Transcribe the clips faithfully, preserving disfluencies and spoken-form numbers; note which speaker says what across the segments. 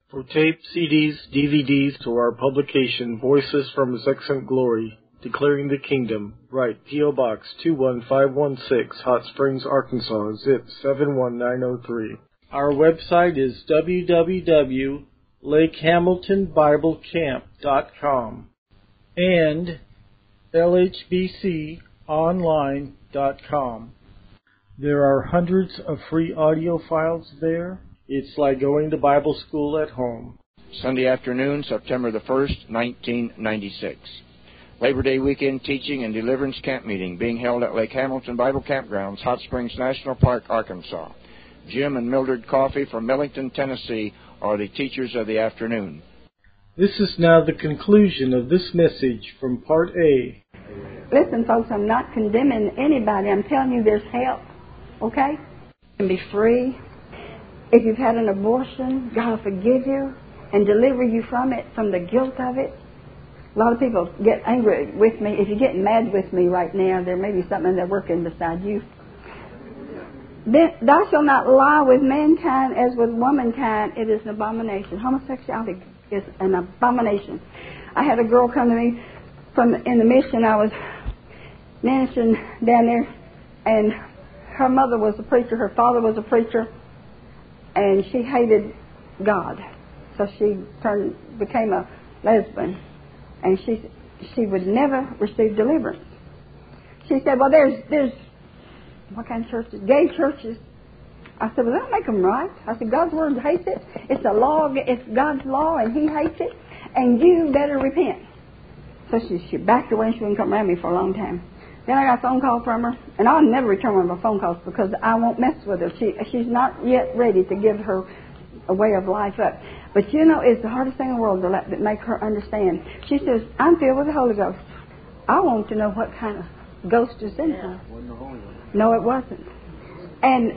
Speaker 1: For tape, C Ds, D V Ds, or our publication, Voices from His Excellent Glory, Declaring the Kingdom, write P O. Box two one five one six, Hot Springs, Arkansas, zip seven one nine zero three. Our website is w w w dot lake hamilton bible camp dot com and l h b c online dot com. There are hundreds of free audio files there. It's like going to Bible school at home.
Speaker 2: Sunday afternoon, September the first, nineteen ninety-six. Labor Day weekend teaching and deliverance camp meeting being held at Lake Hamilton Bible Campgrounds, Hot Springs National Park, Arkansas. Jim and Mildred Coffey from Millington, Tennessee are the teachers of the afternoon.
Speaker 1: This is now the conclusion of this message from Part A.
Speaker 3: Listen, folks, I'm not condemning anybody. I'm telling you there's help, okay? You can be free. If you've had an abortion, God will forgive you and deliver you from it, from the guilt of it. A lot of people get angry with me. If you're getting mad with me right now, there may be something that's working beside you. Then, thou shalt not lie with mankind as with womankind. It is an abomination. Homosexuality is an abomination. I had a girl come to me from in the mission. I was ministering down there, and her mother was a preacher. Her father was a preacher. And she hated God, so she turned became a lesbian, and she she would never receive deliverance. She said, "Well, there's there's what kind of churches? Gay churches." I said, "Well, that'll make them right." I said, "God's word hates it. It's a law. It's God's law, and He hates it. And you better repent." So she she backed away. And she wouldn't come around me for a long time. Then I got a phone call from her, and I'll never return one of her phone calls because I won't mess with her. She She's not yet ready to give her a way of life up. But you know, it's the hardest thing in the world to let, to make her understand. She says, "I'm filled with the Holy Ghost." I want to know what kind of ghost is in her. No, it wasn't. And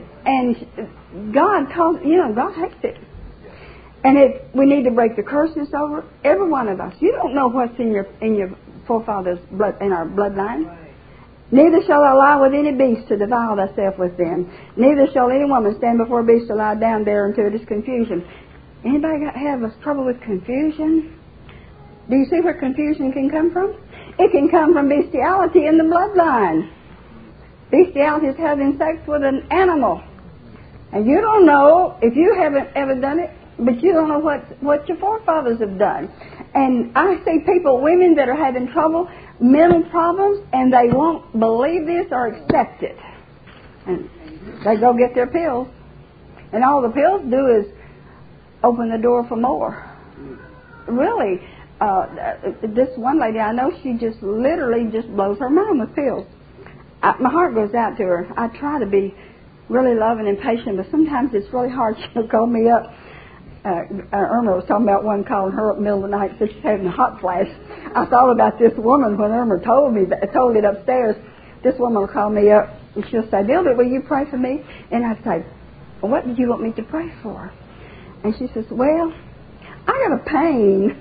Speaker 3: and God calls, you know, God hates it. And it, we need to break the curses over every one of us. You don't know what's in your in your forefathers' blood, in our bloodline. Neither shall thou lie with any beast to defile thyself with them. Neither shall any woman stand before a beast to lie down there until it is confusion. Anybody got, have a trouble with confusion? Do you see where confusion can come from? It can come from bestiality in the bloodline. Bestiality is having sex with an animal. And you don't know, if you haven't ever done it, but you don't know what, what your forefathers have done. And I see people, women that are having trouble, mental problems, and they won't believe this or accept it. And they go get their pills. And all the pills do is open the door for more. Really, uh, this one lady I know, she just literally just blows her mind with pills. I, my heart goes out to her. I try to be really loving and patient, but sometimes it's really hard. She'll call me up. Uh, Irma was talking about one calling her up in the middle of the night, said she's having a hot flash. I thought about this woman when Irma told me that, told it upstairs. This woman will call me up and she'll say, "Mildred, will you pray for me?" And I say, "Well, what did you want me to pray for?" And she says, "Well, I got a pain."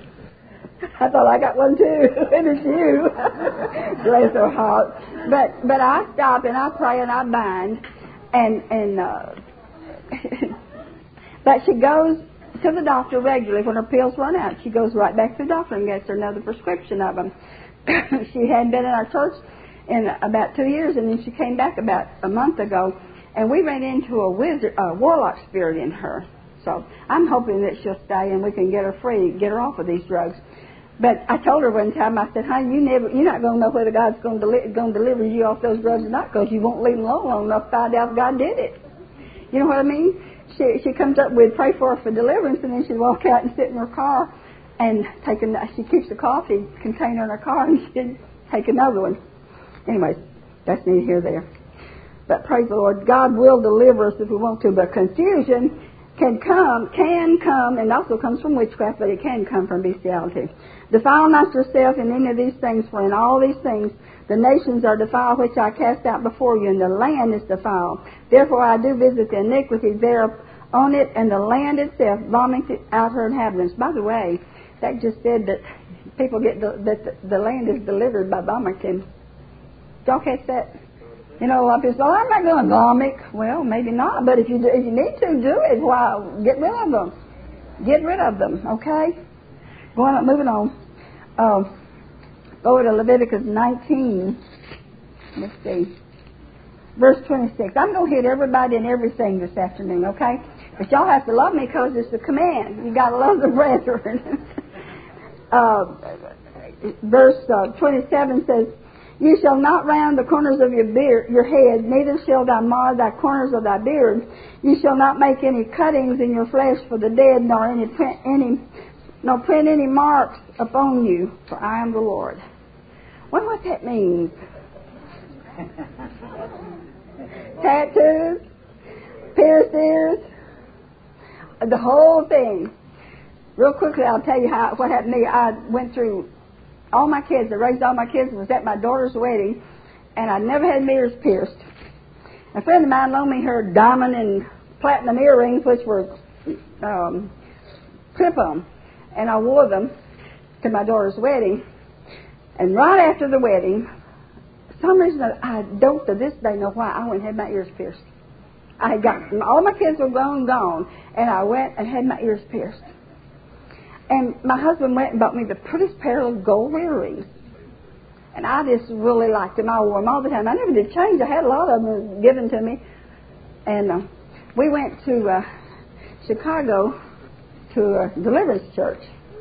Speaker 3: I thought, I got one too, and it's you. Bless her heart. But but I stop and I pray and I bind, and and uh, but she goes to the doctor regularly when her pills run out. She goes right back to the doctor and gets her another prescription of them. She hadn't been in our church in about two years, and then she came back about a month ago, and we ran into a wizard, a warlock spirit in her. So I'm hoping that she'll stay and we can get her free, get her off of these drugs. But I told her one time, I said, "Honey, you never, you're not going to know whether God's going to, deli- going to deliver you off those drugs or not, because you won't leave them alone long enough to find out if God did it." You know what I mean? She she comes up with pray for her for deliverance, and then she'd walk out and sit in her car and take a, she keeps a coffee container in her car, and she'd take another one. Anyways, that's neither here nor there. But praise the Lord, God will deliver us if we want to, but confusion can come, can come, and also comes from witchcraft, but it can come from bestiality. Defile not yourself in any of these things, for in all these things the nations are defiled, which I cast out before you, and the land is defiled. Therefore I do visit the iniquity there on it, and the land itself vomits out her inhabitants. By the way, that just said that people get the, that the, the land is delivered by vomiting. Did y'all catch that? You know, a lot of people say, "Oh, I'm not going to vomit." Well, maybe not, but if you do, if you need to, do it. Why? Get rid of them. Get rid of them, okay? Going on, moving on. Um, go to Leviticus nineteen. Let's see. Verse twenty-six. I'm going to hit everybody and everything this afternoon, okay? But y'all have to love me because it's a command. You got to love the brethren. uh, verse uh, twenty-seven says, "You shall not round the corners of your beard, your head, neither shall thou mar thy corners of thy beard. You shall not make any cuttings in your flesh for the dead, nor any print any, nor print any marks upon you, for I am the Lord." Wonder what that means. Tattoos, pierced ears, the whole thing. Real quickly, I'll tell you how what happened to me. I went through all my kids. I raised all my kids. Was at my daughter's wedding, and I never had my ears pierced. A friend of mine loaned me her diamond and platinum earrings, which were um, clip-on, and I wore them to my daughter's wedding. And right after the wedding, for some reason I don't to this day know why I went and had my ears pierced. I had got all my kids were grown, gone, and I went and had my ears pierced. And my husband went and bought me the prettiest pair of gold earrings. And I just really liked them. I wore them all the time. I never did change. I had a lot of them given to me. And uh, we went to uh, Chicago to a deliverance church.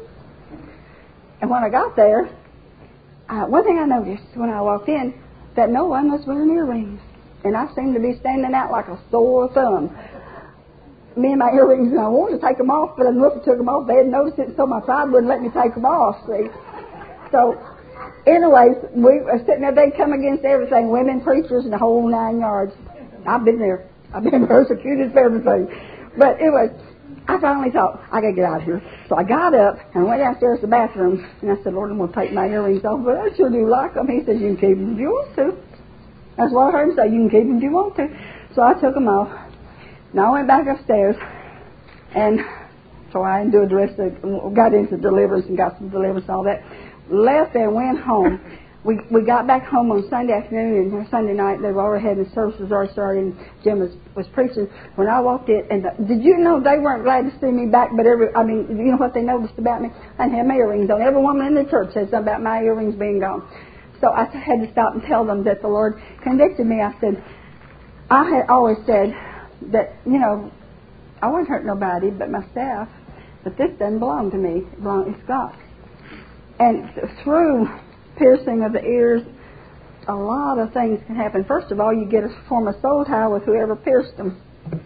Speaker 3: And when I got there, uh, one thing I noticed when I walked in, that no one was wearing earrings. And I seemed to be standing out like a sore thumb. Me and my earrings, and I wanted to take them off, but I never took them off. They hadn't noticed it, so my pride wouldn't let me take them off, see. So, anyways, we were sitting there. They'd come against everything, women preachers and the whole nine yards. I've been there. I've been persecuted for everything. But anyways, I finally thought, I got to get out of here. So I got up and went downstairs to the bathroom, and I said, Lord, I'm going to take my earrings off, but I sure do like them. He says, you can keep them if you want to. That's what I heard him say, you can keep them if you want to. So I took them off. Now I went back upstairs, and so I didn't do the rest of, got into deliverance and got some deliverance and all that. Left there and went home. We we got back home on Sunday afternoon, and Sunday night they were already having the services already started, and Jim was, was preaching. When I walked in, and the, did you know they weren't glad to see me back, but every, I mean, you know what they noticed about me? I didn't have my earrings on. Every woman in the church said something about my earrings being gone. So I had to stop and tell them that the Lord convicted me. I said, I had always said that, you know, I wouldn't hurt nobody but myself, but this doesn't belong to me. It belongs, it's God. And through piercing of the ears, a lot of things can happen. First of all, you get a form of soul tie with whoever pierced them.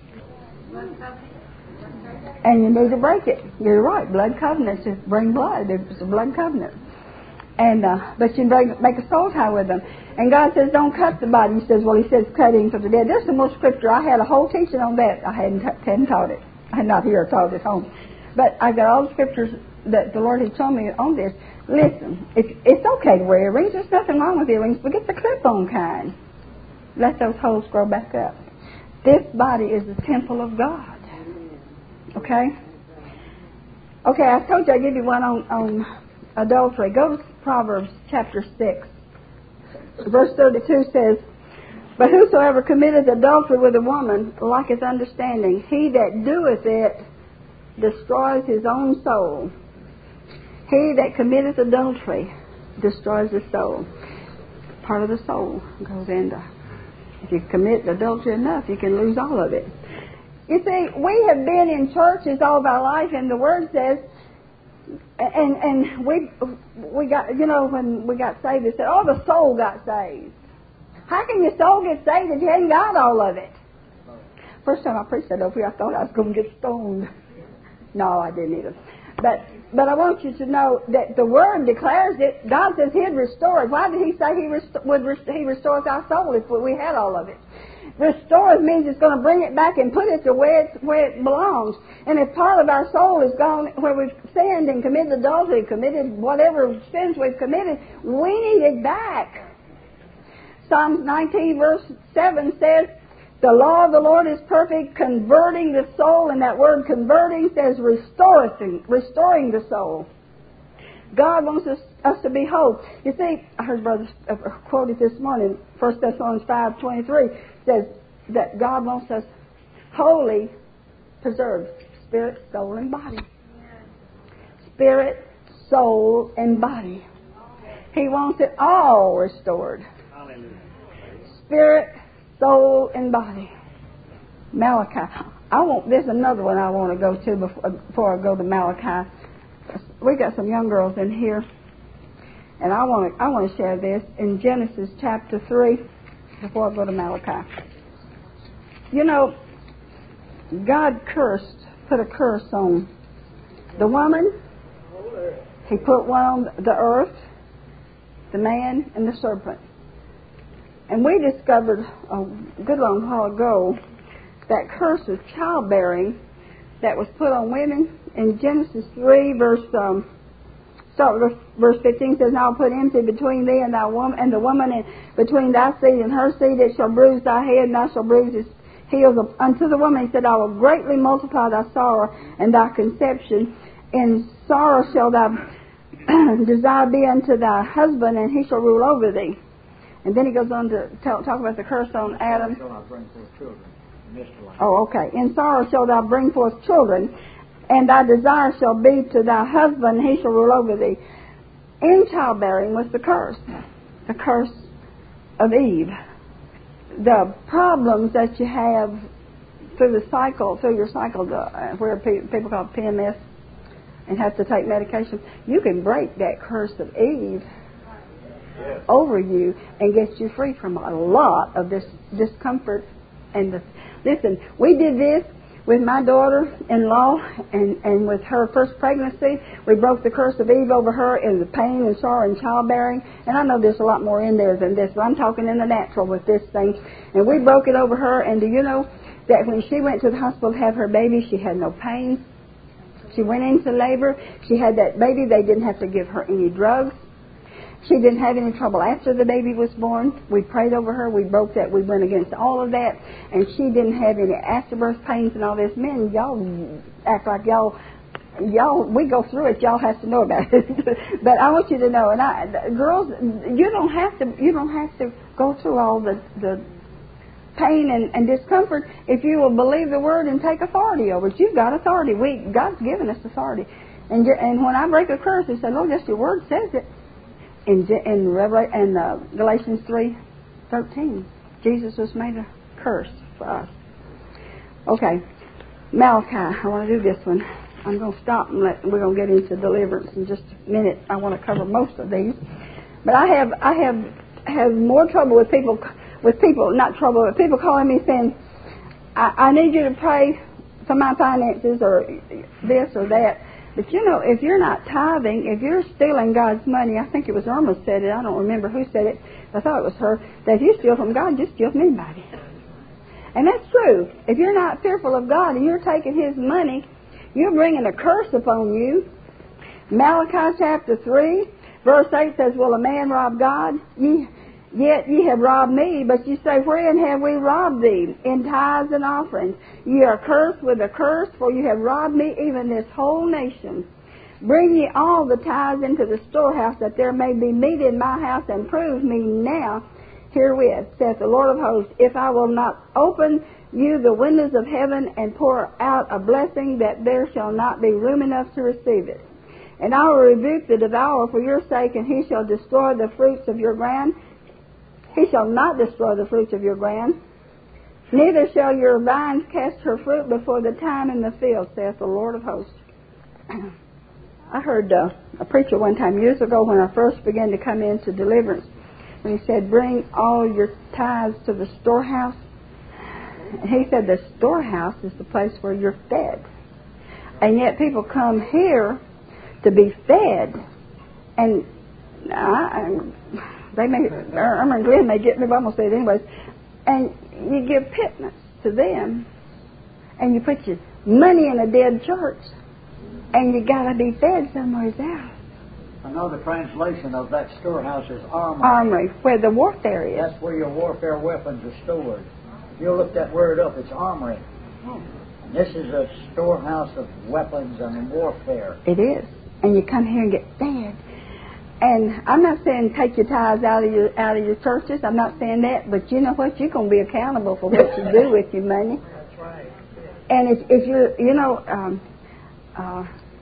Speaker 3: And you need to break it. You're right. Blood covenants bring blood. It's a blood covenant. And uh, but you break, make a soul tie with them. And God says, don't cut the body. He says, well, he says, cutting for the dead. There's some more scripture. I had a whole teaching on that. I hadn't, hadn't taught it. I had not here, I taught it at home. But I got all the scriptures that the Lord had shown me on this. Listen, it's, it's okay to wear earrings. There's nothing wrong with earrings, but get the clip-on kind. Let those holes grow back up. This body is the temple of God. Okay? Okay, I told you I'd give you one on, on adultery. Go to Proverbs chapter six. Verse thirty-two says, but whosoever committeth adultery with a woman lacketh understanding. He that doeth it destroys his own soul. He that committeth adultery destroys his soul. Part of the soul goes into. If you commit adultery enough, you can lose all of it. You see, we have been in churches all of our life, and the Word says, and and we we got, you know, when we got saved, it said, oh, the soul got saved. How can your soul get saved if you hadn't got all of it? First time I preached that over here, I thought I was going to get stoned. No, I didn't either. But but I want you to know that the Word declares it. God says He'd restore it. Why did He say He rest- would rest- He restores our soul if we had all of it? Restore means it's going to bring it back and put it to where it, where it belongs. And if part of our soul is gone, where we've sinned and committed adultery, committed whatever sins we've committed, we need it back. Psalms nineteen verse seven says, the law of the Lord is perfect, converting the soul. And that word converting says restoring, restoring the soul. God wants us, us to be whole. You see, I heard Brother uh, quoted this morning, First Thessalonians five twenty-three, says that God wants us wholly preserved, spirit, soul, and body. spirit, soul, and body. He wants it all restored. Hallelujah. Spirit, soul, and body. Malachi. I want. There's another one I want to go to before, before I go to Malachi. We got some young girls in here, and I want to. I want to share this in Genesis chapter three before I go to Malachi. You know, God cursed, put a curse on the woman. He put one on the earth, the man, and the serpent. And we discovered a good long while ago that curse of childbearing that was put on women in Genesis three, verse um, start with verse fifteen says, "Now I'll put enmity between thee and thy woman, and the woman, and between thy seed and her seed. It shall bruise thy head, and thou shalt bruise his heels." Unto the woman he said, "I will greatly multiply thy sorrow and thy conception. In sorrow shall thy desire be unto thy husband, and he shall rule over thee." And then he goes on to tell, talk about the curse on Adam.
Speaker 2: Shall not bring forth children.
Speaker 3: Oh, okay. "In sorrow shalt thou bring forth children, and thy desire shall be to thy husband, and he shall rule over thee." In childbearing was the curse, the curse of Eve. The problems that you have through the cycle, through your cycle, uh, where pe- people call it P M S, and have to take medication, you can break that curse of Eve yes. over you and get you free from a lot of this discomfort. And the, listen, we did this with my daughter-in-law and, and with her first pregnancy. We broke the curse of Eve over her in the pain and sorrow and childbearing. And I know there's a lot more in there than this, but I'm talking in the natural with this thing. And we broke it over her. And do you know that when she went to the hospital to have her baby, she had no pain? She went into labor. She had that baby. They didn't have to give her any drugs. She didn't have any trouble after the baby was born. We prayed over her. We broke that. We went against all of that. And she didn't have any afterbirth pains and all this. Men, y'all act like y'all, y'all, we go through it. Y'all have to know about it. But I want you to know, and I, girls, you don't have to, you don't have to go through all the, the pain and, and discomfort if you will believe the word and take authority over it. You've got authority. We, God's given us authority. And, and when I break a curse, I say, Lord, just your word says it. In in, Revelation, in uh, Galatians three thirteen, Jesus was made a curse for us. Okay, Malachi. I want to do this one. I'm going to stop and let, we're going to get into deliverance in just a minute. I want to cover most of these, but I have I have have more trouble with people with people not trouble, but people calling me saying, I, I need you to pray for my finances or this or that. But you know, if you're not tithing, if you're stealing God's money, I think it was Irma said it, I don't remember who said it, I thought it was her, that if you steal from God, you steal from anybody. And that's true. If you're not fearful of God and you're taking His money, you're bringing a curse upon you. Malachi chapter three, verse eight says, "Will a man rob God? Ye, yet ye have robbed me, but ye say, wherein have we robbed thee? In tithes and offerings. Ye are cursed with a curse, for you have robbed me, even this whole nation. Bring ye all the tithes into the storehouse, that there may be meat in my house, and prove me now herewith, saith the Lord of hosts, if I will not open you the windows of heaven, and pour out a blessing, that there shall not be room enough to receive it. And I will rebuke the devourer for your sake, and he shall destroy the fruits of your ground. He shall not destroy the fruits of your ground, neither shall your vines cast her fruit before the time in the field, saith the Lord of hosts." I heard uh, a preacher one time years ago when I first began to come into deliverance, and he said, "Bring all your tithes to the storehouse." And he said the storehouse is the place where you're fed. And yet people come here to be fed. And I... I They may, Irma and Glenn may get me, but I'm going to say it anyways. And you give pittance to them, and you put your money in a dead church, and you got to be fed somewhere else.
Speaker 4: I know the translation of that storehouse is armory.
Speaker 3: Armory, where the warfare is.
Speaker 4: That's where your warfare weapons are stored. If you look that word up, it's armory. And this is a storehouse of weapons and warfare.
Speaker 3: It is. And you come here and get fed. And I'm not saying take your tithes out of your out of your churches. I'm not saying that. But you know what? You're going to be accountable for what you do with your money.
Speaker 4: That's right.
Speaker 3: And if, if you're, you know, um, uh,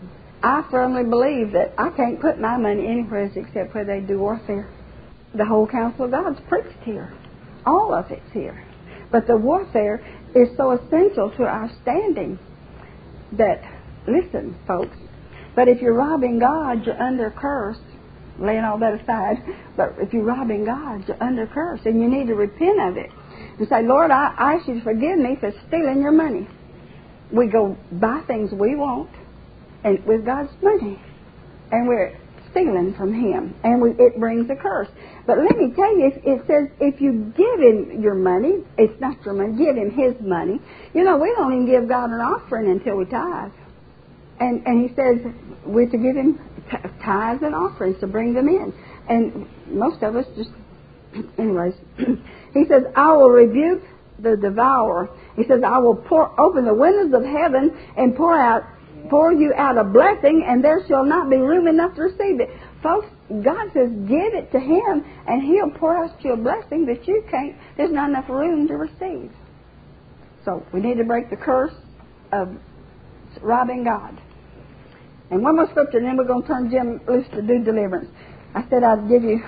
Speaker 3: I firmly believe that I can't put my money anywhere except where they do warfare. The whole counsel of God's preached here. All of it's here. But the warfare is so essential to our standing that, listen, folks, but if you're robbing God, you're under curse. Laying all that aside, but if you're robbing God, you're under curse, and you need to repent of it and say, Lord, I, I ask you to forgive me for stealing your money. We go buy things we want and with God's money, and we're stealing from Him, and we, it brings a curse. But let me tell you, it, it says if you give Him your money, it's not your money, give Him His money. You know, we don't even give God an offering until we tithe. And, and He says we're to give Him t- tithes and offerings to bring them in. And most of us just, anyways, He says, I will rebuke the devourer. He says, I will pour open the windows of heaven and pour out, pour you out a blessing, and there shall not be room enough to receive it. Folks, God says, give it to Him, and He'll pour out you a blessing that you can't, there's not enough room to receive. So we need to break the curse of robbing God. And one more scripture, and then we're going to turn Jim loose to do deliverance. I said I'd give you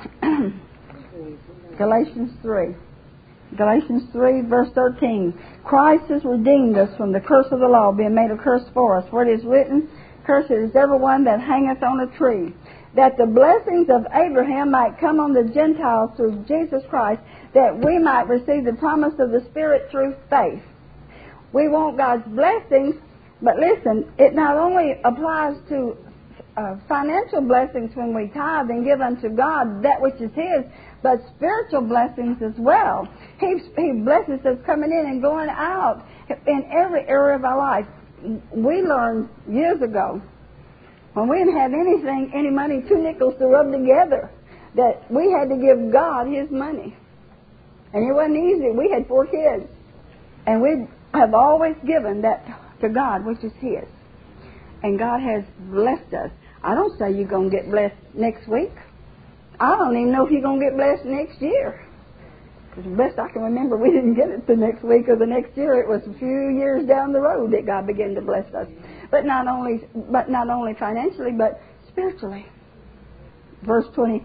Speaker 3: Galatians three. Galatians three, verse thirteen. Christ has redeemed us from the curse of the law, being made a curse for us. For it is written, cursed is everyone that hangeth on a tree, that the blessings of Abraham might come on the Gentiles through Jesus Christ, that we might receive the promise of the Spirit through faith. We want God's blessings. But listen, it not only applies to uh, financial blessings when we tithe and give unto God that which is His, but spiritual blessings as well. He, he blesses us coming in and going out in every area of our life. We learned years ago, when we didn't have anything, any money, two nickels to rub together, that we had to give God His money. And it wasn't easy. We had four kids. And we have always given that to God, which is His. And God has blessed us. I don't say you're going to get blessed next week. I don't even know if you're going to get blessed next year. Because the best I can remember, we didn't get it the next week or the next year. It was a few years down the road that God began to bless us. But not only, but not only financially, but spiritually. Verse twenty,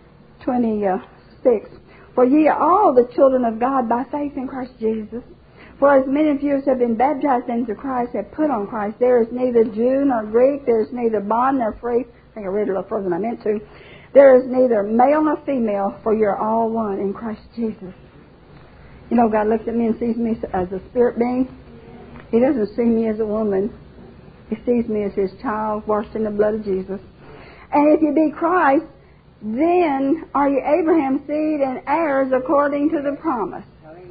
Speaker 3: twenty-six. For ye are all the children of God by faith in Christ Jesus. For as many of you as have been baptized into Christ have put on Christ. There is neither Jew nor Greek. There is neither bond nor free. I think I read it a little further than I meant to. There is neither male nor female, for you're all one in Christ Jesus. You know, God looks at me and sees me as a spirit being. He doesn't see me as a woman. He sees me as His child, washed in the blood of Jesus. And if you be Christ, then are you Abraham's seed and heirs according to the promise.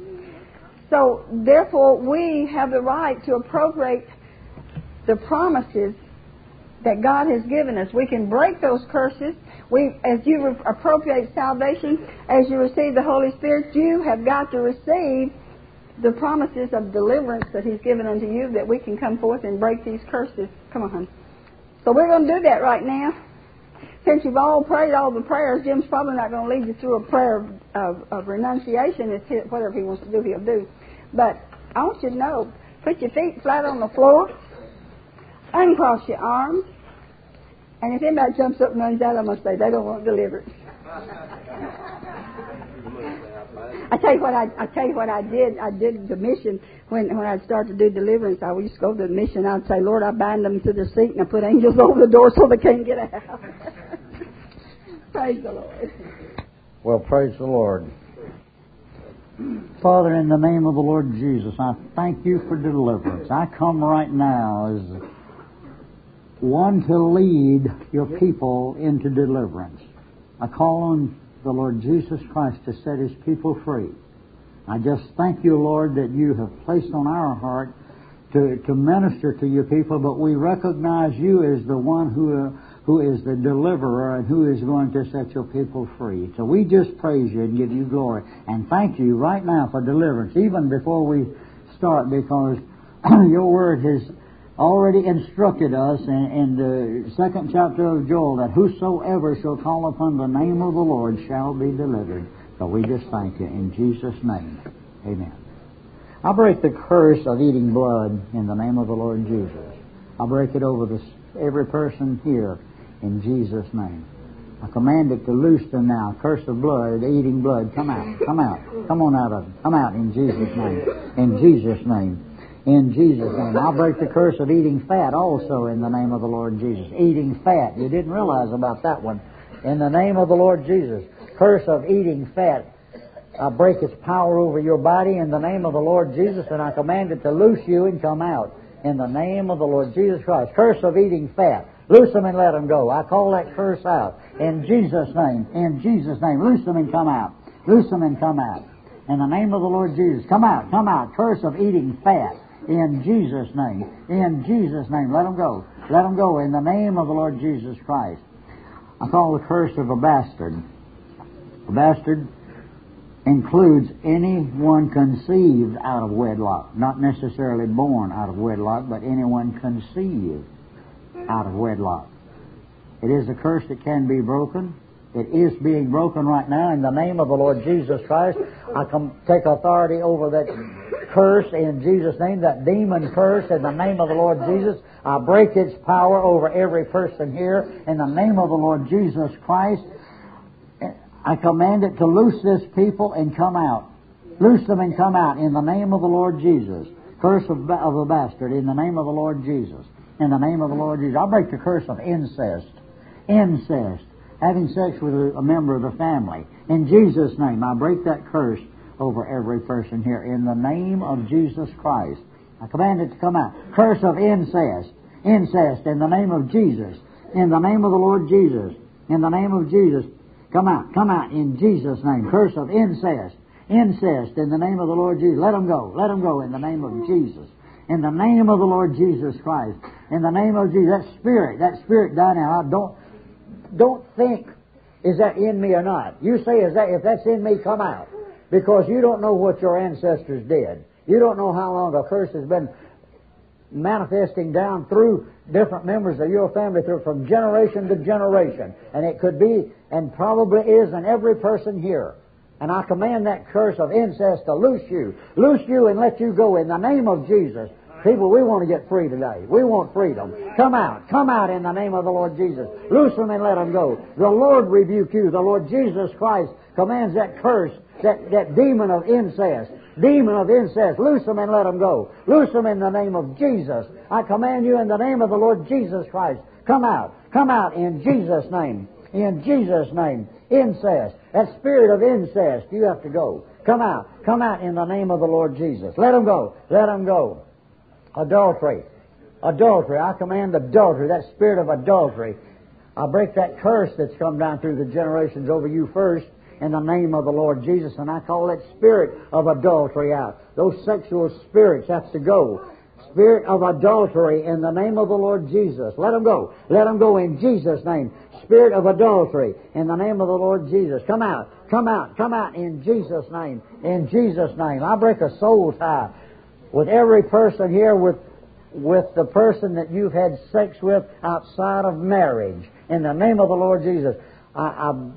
Speaker 3: So, therefore, we have the right to appropriate the promises that God has given us. We can break those curses. We, as you appropriate salvation, as you receive the Holy Spirit, you have got to receive the promises of deliverance that He's given unto you, that we can come forth and break these curses. Come on, honey. So we're going to do that right now. Since you've all prayed all the prayers, Jim's probably not going to lead you through a prayer of, of, of renunciation. It's his, whatever he wants to do, he'll do. But I want you to know, put your feet flat on the floor, uncross your arms, and if anybody jumps up and runs out, I'm going to say they don't want deliverance. I tell you what I, I tell you what I did. I did the mission when when I started to do deliverance. I used to go to the mission. I'd say, Lord, I bind them to their seat and I put angels over the door so they can't get out. Praise the Lord.
Speaker 4: Well, praise the Lord. Father, in the name of the Lord Jesus, I thank you for deliverance. I come right now as one to lead your people into deliverance. I call on the Lord Jesus Christ to set His people free. I just thank you, Lord, that you have placed on our heart to, to minister to your people, but we recognize you as the one who, uh, who is the deliverer and who is going to set your people free. So we just praise you and give you glory and thank you right now for deliverance, even before we start, because your word has already instructed us in, in the second chapter of Joel that whosoever shall call upon the name of the Lord shall be delivered. So we just thank you in Jesus' name. Amen. I break the curse of eating blood in the name of the Lord Jesus. I break it over the every person here in Jesus' name. I command it to loose them now. Curse of blood, eating blood, come out, come out, come on out of it, come out in Jesus' name, in Jesus' name, in Jesus' name. I'll break the curse of eating fat also in the name of the Lord Jesus. Eating fat, you didn't realize about that one. In the name of the Lord Jesus, curse of eating fat, I break its power over your body in the name of the Lord Jesus, and I command it to loose you and come out in the name of the Lord Jesus Christ. Curse of eating fat, loose them and let them go. I call that curse out in Jesus' name, in Jesus' name. Loose them and come out. Loose them and come out. In the name of the Lord Jesus, come out, come out. Curse of eating fat, in Jesus' name, in Jesus' name. Let them go. Let them go in the name of the Lord Jesus Christ. I call the curse of a bastard. A bastard includes anyone conceived out of wedlock, not necessarily born out of wedlock, but anyone conceived out of wedlock. It is a curse that can be broken. It is being broken right now in the name of the Lord Jesus Christ. I come take authority over that curse in Jesus' name, that demon curse in the name of the Lord Jesus. I break its power over every person here in the name of the Lord Jesus Christ. I command it to loose this people and come out. Loose them and come out in the name of the Lord Jesus. Curse of, of a bastard in the name of the Lord Jesus. In the name of the Lord Jesus. I'll break the curse of incest. Incest. Having sex with a, a member of the family. In Jesus' name, I break that curse over every person here. In the name of Jesus Christ. I command it to come out. Curse of incest. Incest in the name of Jesus. In the name of the Lord Jesus. In the name of Jesus. Come out, come out in Jesus' name. Curse of incest. Incest in the name of the Lord Jesus. Let them go. Let them go in the name of Jesus. In the name of the Lord Jesus Christ. In the name of Jesus. That spirit, that spirit die now. I don't, don't think, is that in me or not? You say, is that, if that's in me, come out. Because you don't know what your ancestors did. You don't know how long a curse has been manifesting down through different members of your family through from generation to generation. And it could be, and probably is, in every person here. And I command that curse of incest to loose you. Loose you and let you go in the name of Jesus. People, we want to get free today. We want freedom. Come out. Come out in the name of the Lord Jesus. Loose them and let them go. The Lord rebuke you. The Lord Jesus Christ commands that curse, that, that demon of incest. Demon of incest. Loose them and let them go. Loose them in the name of Jesus. I command you in the name of the Lord Jesus Christ. Come out. Come out in Jesus' name. In Jesus' name. Incest. That spirit of incest, you have to go. Come out. Come out in the name of the Lord Jesus. Let them go. Let them go. Adultery. Adultery. I command adultery. That spirit of adultery. I break that curse that's come down through the generations over you first in the name of the Lord Jesus, and I call that spirit of adultery out. Those sexual spirits have to go. Spirit of adultery in the name of the Lord Jesus. Let them go. Let them go in Jesus' name. Spirit of adultery in the name of the Lord Jesus. Come out. Come out. Come out in Jesus' name. In Jesus' name. I break a soul tie with every person here, with with the person that you've had sex with outside of marriage. In the name of the Lord Jesus. I, I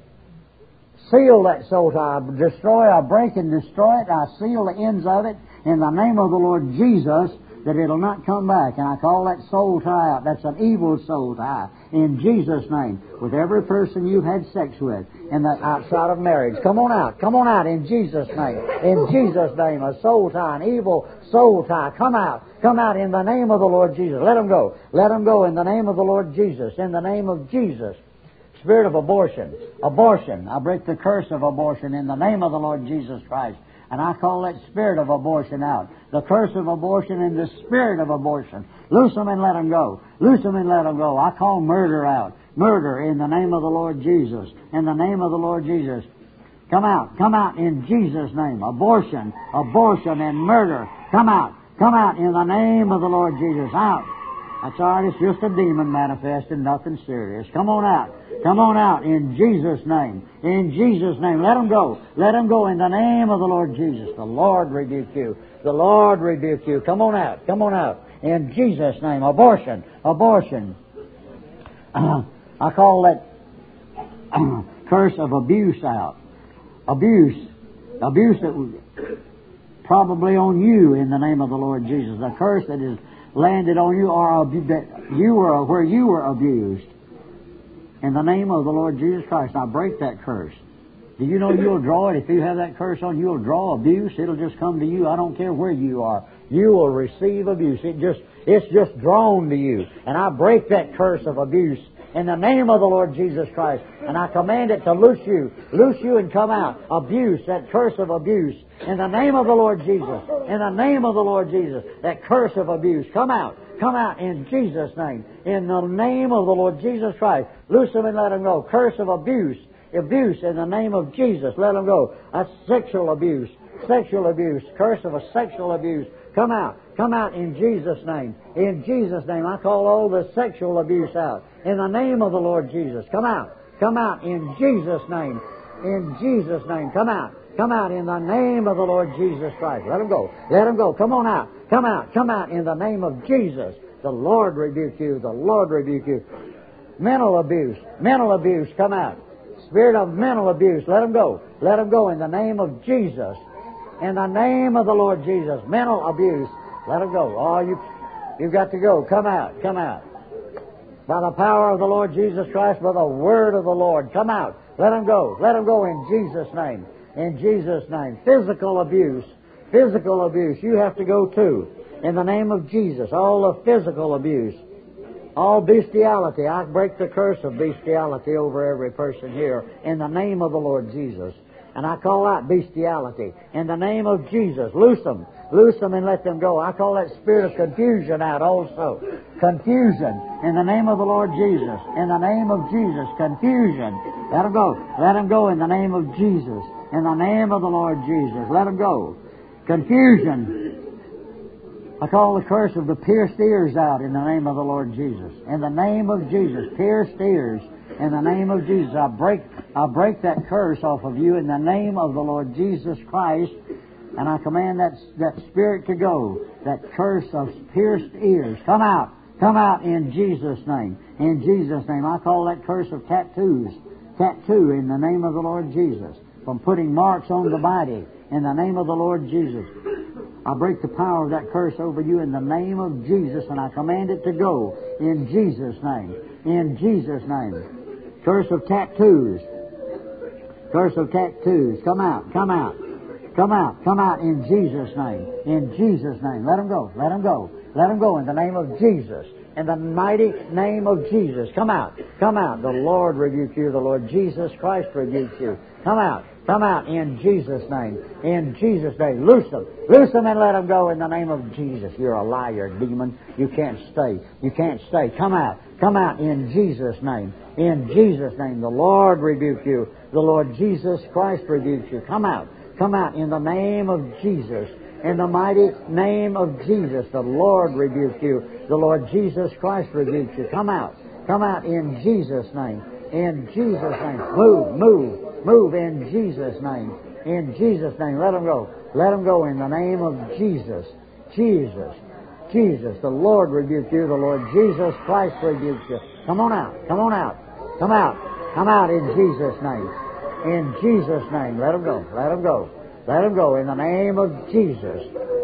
Speaker 4: seal that soul tie. I destroy, I break and destroy it. I seal the ends of it in the name of the Lord Jesus, that it'll not come back. And I call that soul tie out. That's an evil soul tie. In Jesus' name. With every person you've had sex with in the outside of marriage. Come on out. Come on out in Jesus' name. In Jesus' name. A soul tie. An evil soul tie. Come out. Come out in the name of the Lord Jesus. Let them go. Let them go in the name of the Lord Jesus. In the name of Jesus. Spirit of abortion. Abortion. I break the curse of abortion in the name of the Lord Jesus Christ. And I call that spirit of abortion out. The curse of abortion and the spirit of abortion. Loose them and let them go. Loose them and let them go. I call murder out. Murder in the name of the Lord Jesus. In the name of the Lord Jesus. Come out. Come out in Jesus' name. Abortion. Abortion and murder. Come out. Come out in the name of the Lord Jesus. Out. That's all right. It's just a demon manifesting. Nothing serious. Come on out. Come on out in Jesus' name. In Jesus' name. Let them go. Let them go in the name of the Lord Jesus. The Lord rebuke you. The Lord rebuke you. Come on out. Come on out. In Jesus' name. Abortion. Abortion. Uh, I call that uh, curse of abuse out. Abuse. Abuse that was probably on you in the name of the Lord Jesus. A curse that is landed on you or abu- that you were where you were abused. In the name of the Lord Jesus Christ, I break that curse. Do you know you'll draw it? If you have that curse on, you'll draw abuse. It'll just come to you. I don't care where you are. You will receive abuse. It just, it's just drawn to you. And I break that curse of abuse in the name of the Lord Jesus Christ. And I command it to loose you. Loose you and come out. Abuse, that curse of abuse. In the name of the Lord Jesus. In the name of the Lord Jesus. That curse of abuse. Come out. Come out in Jesus' name. In the name of the Lord Jesus Christ. Loose them and let them go. Curse of abuse. Abuse in the name of Jesus. Let them go. That's sexual abuse. Sexual abuse. Curse of a sexual abuse. Come out. Come out in Jesus' name. In Jesus' name. I call all the sexual abuse out. In the name of the Lord Jesus. Come out. Come out in Jesus' name. In Jesus' name. Come out. Come out in the name of the Lord Jesus Christ. Let them go. Let them go. Come on out. Come out. Come out in the name of Jesus. The Lord rebuke you. The Lord rebuke you. Mental abuse. Mental abuse. Come out. Spirit of mental abuse. Let them go. Let them go in the name of Jesus. In the name of the Lord Jesus. Mental abuse. Let them go. Oh, you, you've got to go. Come out. Come out. By the power of the Lord Jesus Christ, by the word of the Lord. Come out. Let them go. Let them go in Jesus' name. In Jesus' name. Physical abuse. Physical abuse. You have to go too. In the name of Jesus. All the physical abuse. All bestiality. I break the curse of bestiality over every person here in the name of the Lord Jesus. And I call out bestiality. In the name of Jesus. Loose them. Loose them and let them go. I call that spirit of confusion out also. Confusion. In the name of the Lord Jesus. In the name of Jesus. Confusion. Let them go. Let them go in the name of Jesus. In the name of the Lord Jesus. Let them go. Confusion. I call the curse of the pierced ears out in the name of the Lord Jesus. In the name of Jesus. Pierced ears. In the name of Jesus. I break, I break that curse off of you in the name of the Lord Jesus Christ. And I command that, that spirit to go. That curse of pierced ears. Come out. Come out in Jesus' name. In Jesus' name. I call that curse of tattoos. Tattoo in the name of the Lord Jesus. From putting marks on the body. In the name of the Lord Jesus. I break the power of that curse over you in the name of Jesus, and I command it to go in Jesus' name. In Jesus' name. Curse of tattoos. Curse of tattoos. Come out. Come out. Come out. Come out in Jesus' name. In Jesus' name. Let them go. Let them go. Let them go in the name of Jesus. In the mighty name of Jesus. Come out. Come out. The Lord rebuke you. The Lord Jesus Christ rebuke you. Come out. Come out in Jesus' name. In Jesus' name. Loose them. Loose them and let them go in the name of Jesus. You're a liar, demon. You can't stay. You can't stay. Come out. Come out in Jesus' name. In Jesus' name. The Lord rebuke you. The Lord Jesus Christ rebukes you. Come out. Come out in the name of Jesus. In the mighty name of Jesus. The Lord rebuke you. The Lord Jesus Christ rebukes you. Come out. Come out in Jesus' name. In Jesus' name. Move. Move. Move in Jesus' name. In Jesus' name. Let them go. Let them go in the name of Jesus. Jesus. Jesus. The Lord rebuke you. The Lord Jesus Christ rebukes you. Come on out. Come on out. Come out. Come out in Jesus' name. In Jesus' name. Let them go. Let them go. Let them go in the name of Jesus.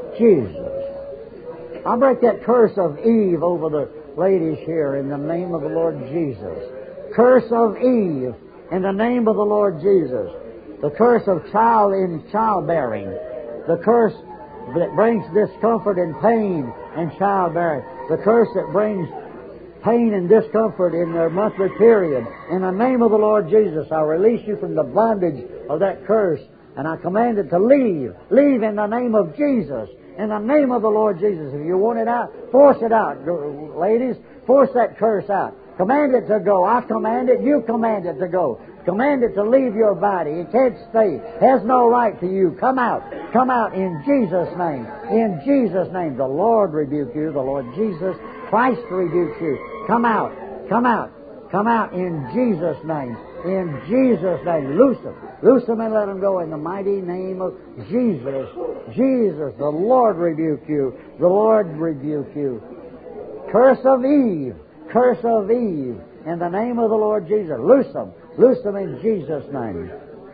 Speaker 4: Jesus. I break that curse of Eve over the ladies here in the name of the Lord Jesus. Curse of Eve. In the name of the Lord Jesus. The curse of child in childbearing. The curse that brings discomfort and pain in childbearing. The curse that brings pain and discomfort in their monthly period. In the name of the Lord Jesus, I release you from the bondage of that curse. And I command it to leave. Leave in the name of Jesus. In the name of the Lord Jesus. If you want it out, force it out. Ladies, force that curse out. Command it to go. I command it. You command it to go. Command it to leave your body. It can't stay. Has no right to you. Come out. Come out in Jesus' name. In Jesus' name. The Lord rebuke you. The Lord Jesus Christ rebuke you. Come out. Come out. Come out in Jesus' name. In Jesus' name. Loose them. Loose them and let them go in the mighty name of Jesus. Jesus. The Lord rebuke you. The Lord rebuke you. Curse of Eve. Curse of Eve. In the name of the Lord Jesus. Loose them. Loose them in Jesus' name.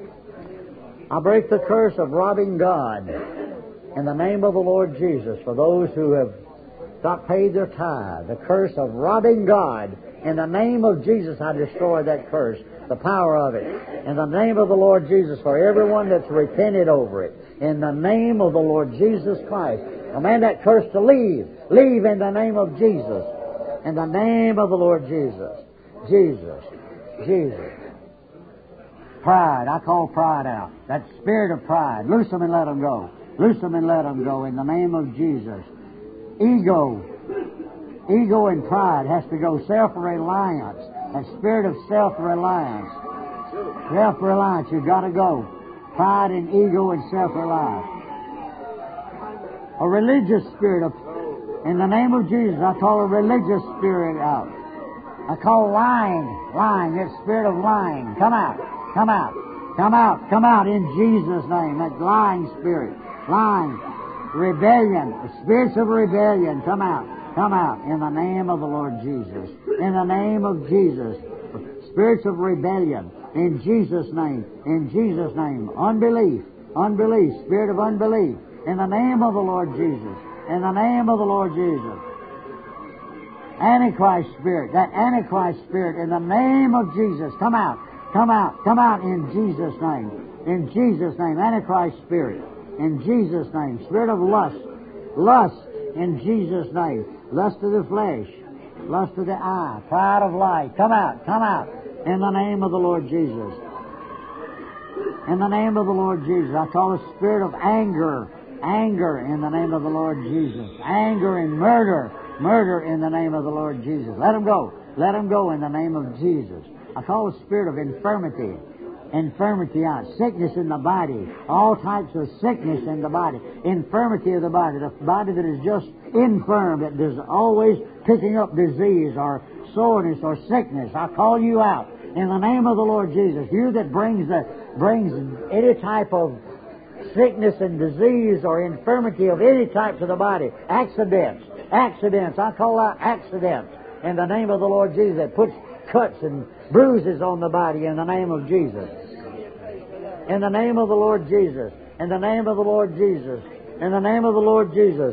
Speaker 4: I break the curse of robbing God. In the name of the Lord Jesus. For those who have not paid their tithe. The curse of robbing God. In the name of Jesus, I destroy that curse, the power of it. In the name of the Lord Jesus, for everyone that's repented over it. In the name of the Lord Jesus Christ. Command that curse to leave. Leave in the name of Jesus. In the name of the Lord Jesus. Jesus. Jesus. Pride. I call pride out. That spirit of pride. Loose them and let them go. Loose them and let them go in the name of Jesus. Ego. Ego and pride has to go. Self-reliance. That spirit of self-reliance. Self-reliance. You've got to go. Pride and ego and self-reliance. A religious spirit of... In the name of Jesus, I call a religious spirit out. I call lying. Lying. That spirit of lying. Come out. Come out. Come out. Come out in Jesus' name. That lying spirit. Lying. Rebellion. The spirits of rebellion. Come out. Come out in the name of the Lord Jesus. In the name of Jesus. Spirits of rebellion. In Jesus' name. In Jesus' name. Unbelief. Unbelief. Spirit of unbelief. In the name of the Lord Jesus. In the name of the Lord Jesus. Antichrist spirit. That Antichrist spirit. In the name of Jesus. Come out. Come out. Come out in Jesus' name. In Jesus' name. Antichrist spirit. In Jesus' name. Spirit of lust. Lust. In Jesus' name. Lust of the flesh. Lust of the eye. Pride of life. Come out. Come out. In the name of the Lord Jesus. In the name of the Lord Jesus. I call a spirit of anger. Anger in the name of the Lord Jesus. Anger and murder. Murder in the name of the Lord Jesus. Let them go. Let them go in the name of Jesus. I call a spirit of infirmity. Infirmity out. Sickness in the body. All types of sickness in the body. Infirmity of the body. The body that is just infirm, that is always picking up disease or soreness or sickness. I call you out in the name of the Lord Jesus. You that brings the brings any type of sickness and disease or infirmity of any type to the body. Accidents. Accidents. I call out accidents in the name of the Lord Jesus. That puts cuts and bruises on the body in the name of Jesus. In the name of the Lord Jesus. In the name of the Lord Jesus. In the name of the Lord Jesus.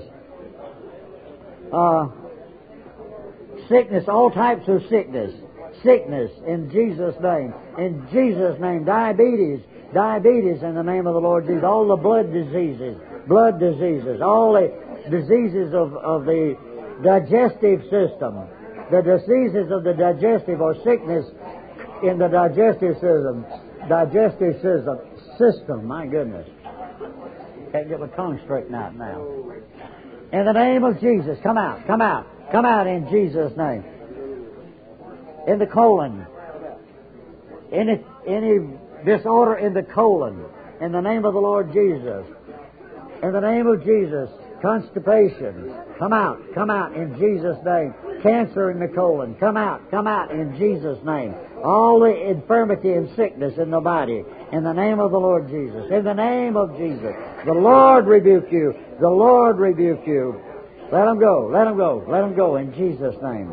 Speaker 4: Uh, sickness, all types of sickness. Sickness in Jesus' name. In Jesus' name. Diabetes. Diabetes in the name of the Lord Jesus. All the blood diseases. Blood diseases. All the diseases of, of the digestive system. The diseases of the digestive or sickness in the digestive system. Digestive system. System, my goodness. Can't get my tongue straightened out now. In the name of Jesus, come out, come out, come out in Jesus' name. In the colon. Any, any disorder in the colon. In the name of the Lord Jesus. In the name of Jesus. Constipation. Come out, come out in Jesus' name. Cancer in the colon. Come out, come out in Jesus' name. All the infirmity and sickness in the body. In the name of the Lord Jesus. In the name of Jesus. The Lord rebuke you. The Lord rebuke you. Let them go. Let them go. Let them go in Jesus' name.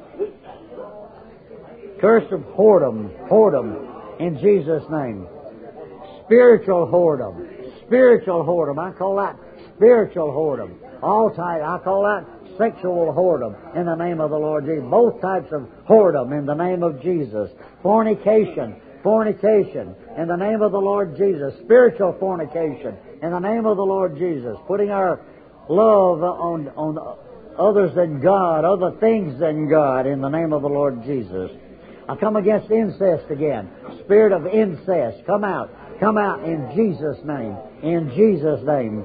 Speaker 4: Curse of whoredom. Whoredom in Jesus' name. Spiritual whoredom. Spiritual whoredom. I call that spiritual whoredom. All types. I call that sexual whoredom in the name of the Lord Jesus. Both types of whoredom in the name of Jesus. Fornication. Fornication in the name of the Lord Jesus. Spiritual fornication in the name of the Lord Jesus. Putting our love on, on others than God, other things than God in the name of the Lord Jesus. I come against incest again. Spirit of incest. Come out. Come out in Jesus' name. In Jesus' name.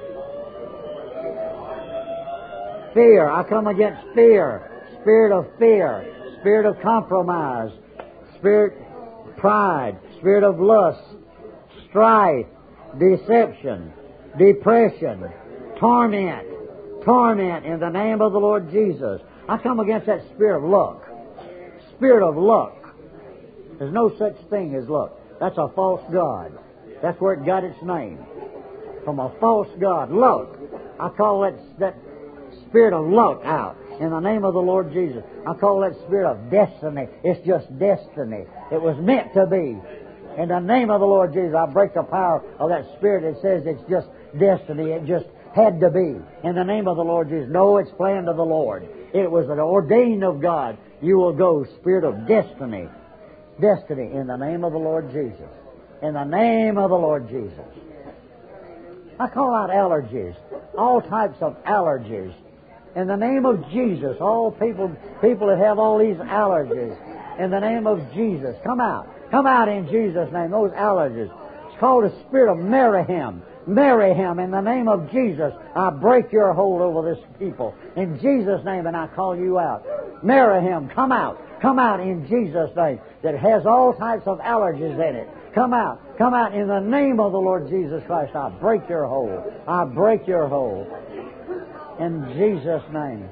Speaker 4: Fear. I come against fear. Spirit of fear. Spirit of compromise. Spirit pride. Spirit of lust. Strife. Deception. Depression. Torment. Torment in the name of the Lord Jesus. I come against that spirit of luck. Spirit of luck. There's no such thing as luck. That's a false god. That's where it got its name. From a false god. Luck. I call that, that spirit of luck out in the name of the Lord Jesus. I call that spirit of destiny. It's just destiny. It was meant to be. In the name of the Lord Jesus, I break the power of that spirit that says it's just destiny. It just had to be. In the name of the Lord Jesus. No, it's planned of the Lord. It was an ordained of God. You will go, spirit of destiny. Destiny in the name of the Lord Jesus. In the name of the Lord Jesus. I call out allergies. All types of allergies. In the name of Jesus. All people, people that have all these allergies. In the name of Jesus. Come out. Come out in Jesus' name. Those allergies. It's called a spirit of Merihim. Merihim. In the name of Jesus. I break your hold over this people. In Jesus' name. And I call you out. Merihim. Come out. Come out in Jesus' name. That has all types of allergies in it. Come out. Come out in the name of the Lord Jesus Christ. I break your hold. I break your hold. In Jesus' name.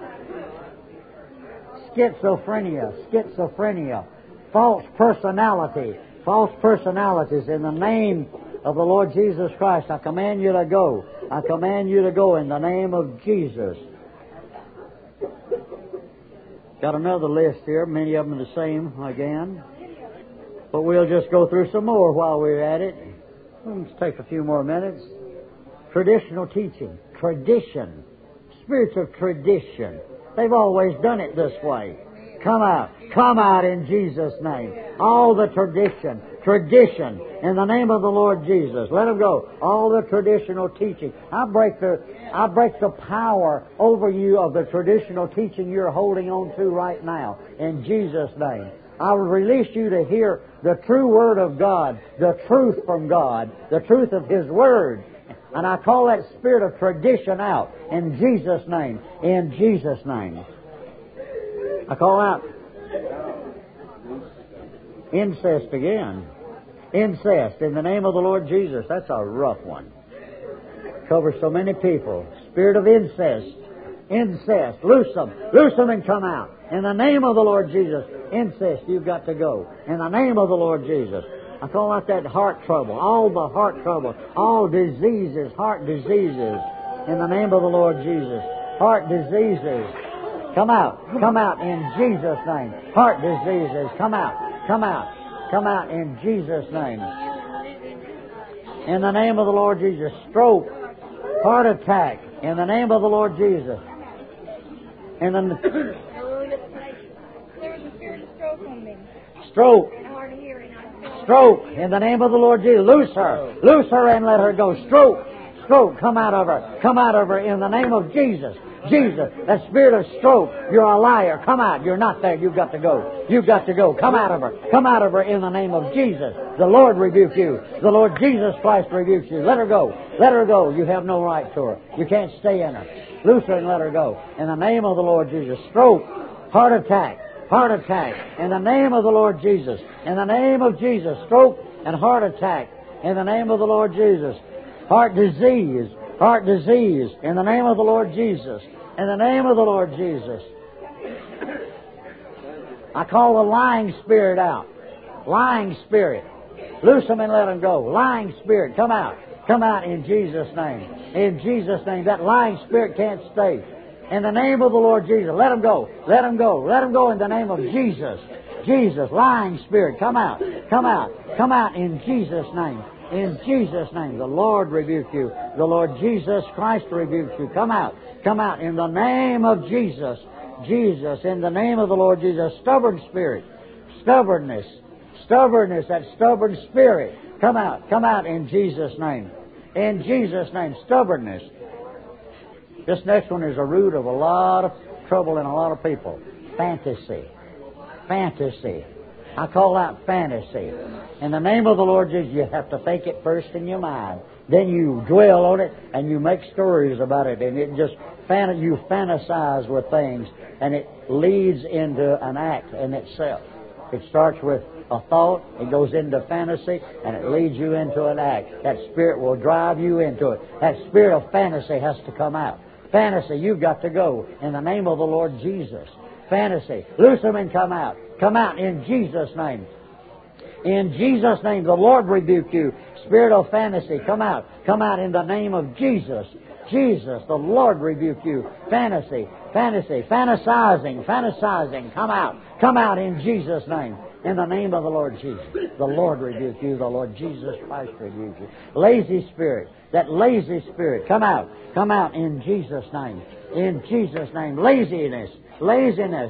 Speaker 4: Schizophrenia. Schizophrenia. False personality. False personalities. In the name of the Lord Jesus Christ, I command you to go. I command you to go in the name of Jesus. Got another list here. Many of them are the same again. But we'll just go through some more while we're at it. Let's take a few more minutes. Traditional teaching. Tradition. Spirits of tradition. They've always done it this way. Come out. Come out in Jesus' name. All the tradition. Tradition. In the name of the Lord Jesus. Let them go. All the traditional teaching. I break the, I break the power over you of the traditional teaching you're holding on to right now. In Jesus' name. I will release you to hear the true Word of God, the truth from God, the truth of His Word. And I call that spirit of tradition out in Jesus' name. In Jesus' name. I call out incest again. Incest in the name of the Lord Jesus. That's a rough one. Covers so many people. Spirit of incest. Incest. Loose them. Loose them and come out. In the name of the Lord Jesus. Incest, you've got to go. In the name of the Lord Jesus. I call out that heart trouble. All the heart trouble. All diseases. Heart diseases. In the name of the Lord Jesus. Heart diseases. Come out. Come out in Jesus' name. Heart diseases. Come out. Come out. Come out in Jesus' name. In the name of the Lord Jesus. Stroke. Heart attack. In the name of the Lord Jesus. In the
Speaker 5: There was a spirit of stroke on me.
Speaker 4: stroke.
Speaker 5: And hard of hearing.
Speaker 4: Stroke. In the name of the Lord Jesus. Loose her. Loose her and let her go. Stroke. Stroke. Come out of her. Come out of her in the name of Jesus. Jesus. That spirit of stroke. You're a liar. Come out. You're not there. You've got to go. You've got to go. Come out of her. Come out of her in the name of Jesus. The Lord rebuke you. The Lord Jesus Christ rebukes you. Let her go. Let her go. You have no right to her. You can't stay in her. Loose her and let her go. In the name of the Lord Jesus. Stroke. Heart attack. Heart attack. In the name of the Lord Jesus. In the name of Jesus. Stroke and heart attack. In the name of the Lord Jesus. Heart disease. Heart disease. In the name of the Lord Jesus. In the name of the Lord Jesus. I call the lying spirit out. Lying spirit. Loose them and let them go. Lying spirit. Come out. Come out in Jesus' name. In Jesus' name. That lying spirit can't stay. In the name of the Lord Jesus. Let them go. Let them go. Let them go in the name of Jesus. Jesus. Lying spirit. Come out. Come out. Come out in Jesus' name. In Jesus' name. The Lord rebuke you. The Lord Jesus Christ rebukes you. Come out. Come out in the name of Jesus. Jesus. In the name of the Lord Jesus. Stubborn spirit. Stubbornness. Stubbornness. That stubborn spirit. Come out. Come out in Jesus' name. In Jesus' name. Stubbornness. This next one is a root of a lot of trouble in a lot of people. Fantasy. Fantasy. I call out fantasy. In the name of the Lord Jesus, you have to think it first in your mind. Then you dwell on it and you make stories about it. And it just, fan- you fantasize with things. And it leads into an act in itself. It starts with a thought, it goes into fantasy, and it leads you into an act. That spirit will drive you into it. That spirit of fantasy has to come out. Fantasy, you've got to go in the name of the Lord Jesus. Fantasy, loose them and come out. Come out in Jesus' name. In Jesus' name, the Lord rebuke you. Spirit of fantasy, come out. Come out in the name of Jesus. Jesus, the Lord rebuke you. Fantasy, fantasy, fantasizing, fantasizing. Come out. Come out in Jesus' name. In the name of the Lord Jesus. The Lord rebuke you. The Lord Jesus Christ rebuke you. Lazy spirit. That lazy spirit. Come out. Come out in Jesus' name. In Jesus' name. Laziness. Laziness.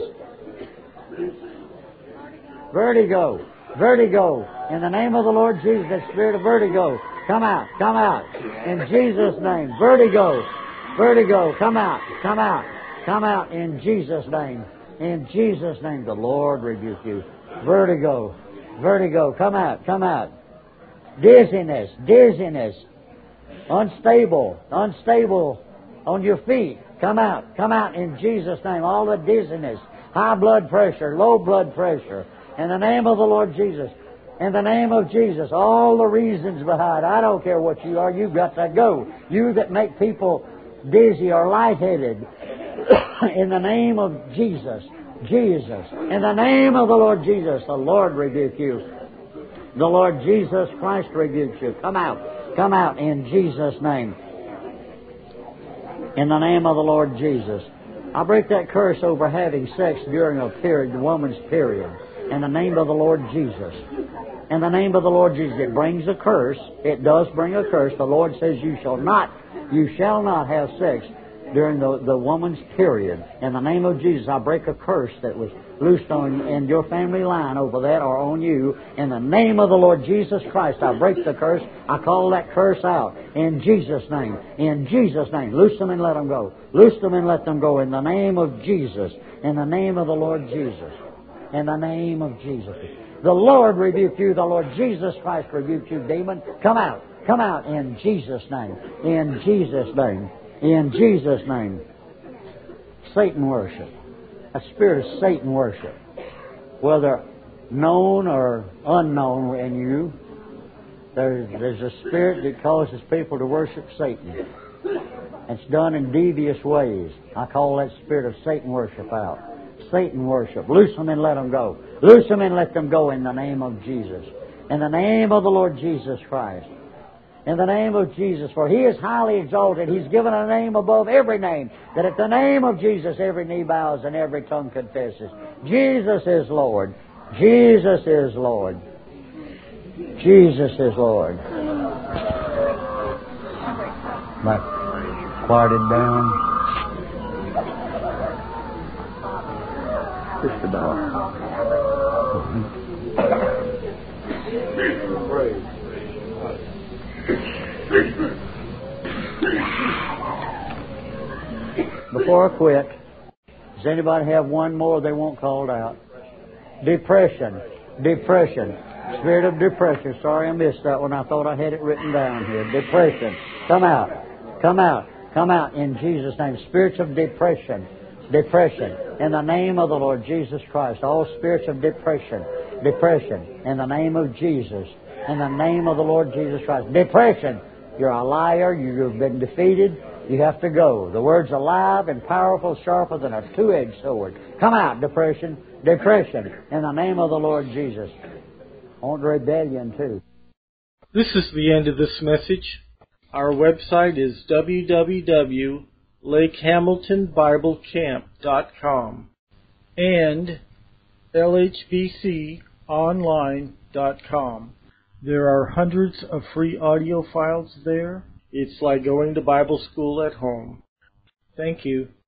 Speaker 4: Vertigo. Vertigo. In the name of the Lord Jesus, that spirit of vertigo. Come out. Come out. In Jesus' name. Vertigo. Vertigo. Come out. Come out. Come out in Jesus' name. In Jesus' name. The Lord rebuke you. Vertigo. Vertigo. Come out. Come out. Dizziness. Dizziness. Unstable. Unstable on your feet. Come out. Come out in Jesus' name. All the dizziness. High blood pressure. Low blood pressure. In the name of the Lord Jesus. In the name of Jesus. All the reasons behind. I don't care what you are. You've got to go. You that make people dizzy or lightheaded. In the name of Jesus. Jesus. In the name of the Lord Jesus. The Lord rebuke you. The Lord Jesus Christ rebukes you. Come out. Come out in Jesus' name. In the name of the Lord Jesus. I break that curse over having sex during a period, the woman's period. In the name of the Lord Jesus. In the name of the Lord Jesus. It brings a curse. It does bring a curse. The Lord says you shall not, you shall not have sex during the, the woman's period. In the name of Jesus, I break a curse that was loosed on in your family line over that or on you. In the name of the Lord Jesus Christ, I break the curse. I call that curse out. In Jesus' name. In Jesus' name. Loose them and let them go. Loose them and let them go. In the name of Jesus. In the name of the Lord Jesus. In the name of Jesus. The Lord rebuke you. The Lord Jesus Christ rebuke you, demon. Come out. Come out in Jesus' name. In Jesus' name. In Jesus' name. Satan worship. A spirit of Satan worship. Whether known or unknown in you, there's, there's a spirit that causes people to worship Satan. It's done in devious ways. I call that spirit of Satan worship out. Satan worship. Loose them and let them go. Loose them and let them go in the name of Jesus. In the name of the Lord Jesus Christ. In the name of Jesus. For He is highly exalted. He's given a name above every name. That at the name of Jesus every knee bows and every tongue confesses. Jesus is Lord. Jesus is Lord. Jesus is Lord. Like quieted down. Just about. Before I quit, does anybody have one more they want called out? Depression. Depression. Spirit of depression. Sorry I missed that one. I thought I had it written down here. Depression. Come out. Come out. Come out in Jesus' name. Spirits of depression. Depression. In the name of the Lord Jesus Christ. All spirits of depression. Depression. In the name of Jesus. In the name of the Lord Jesus Christ. Depression. You're a liar. You've been defeated. You have to go. The word's alive and powerful, sharper than a two-edged sword. Come out, depression. Depression. In the name of the Lord Jesus. I want rebellion too.
Speaker 1: This is the end of this message. Our website is w w w dot lake hamilton bible camp dot com and l h b c online dot com. There are hundreds of free audio files there. It's like going to Bible school at home. Thank you.